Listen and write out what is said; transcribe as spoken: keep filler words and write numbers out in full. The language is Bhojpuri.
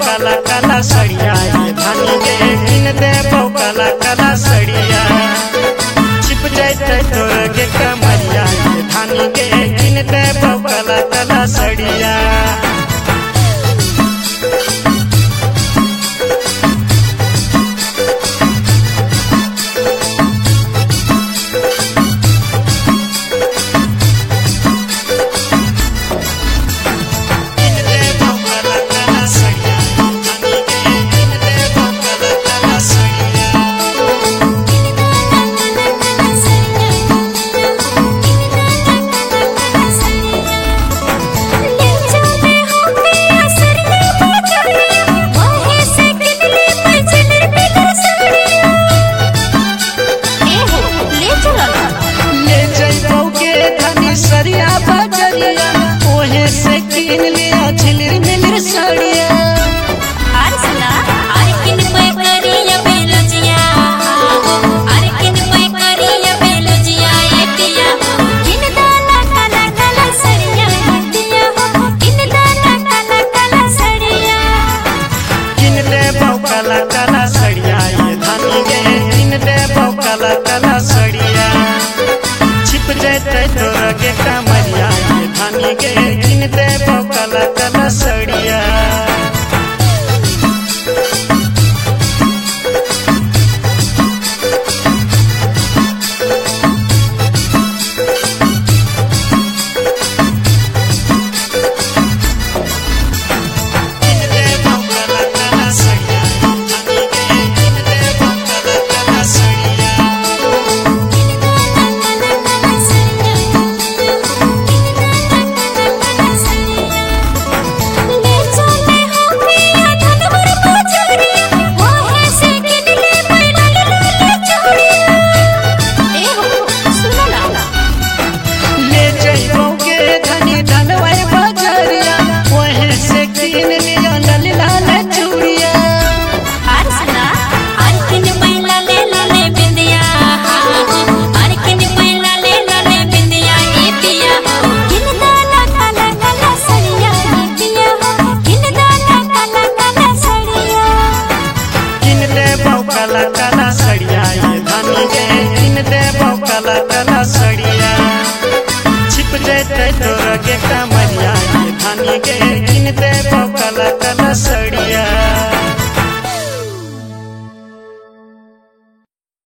काला काला सड़िया ये धानी के किन दे काला काला सड़िया छिप जाते तोर के कमरिया ये धानी के किन दे काला काला सड़िया। सरिया बजरिया ओहे से किन लिया झिलिर मिलिर सड़िया अरे सुना अरे किन पे करिया बेलजिया अरे किन पे करिया बेलजिया ए पिया किन दाना काला काला सड़िया दिया हो किन दाना काला काला सड़िया किन दे काला काला सड़िया ये धानी गे किन दे काला काला सड़िया छिप जाते तोर के कमरिया ये धानी के किन दे काला काला सड़िया। काला काला सड़िया ये धानी के किन दे काला काला सड़िया छिप जाते तोर के कमरिया ये धानी के किन दे काला काला सड़िया।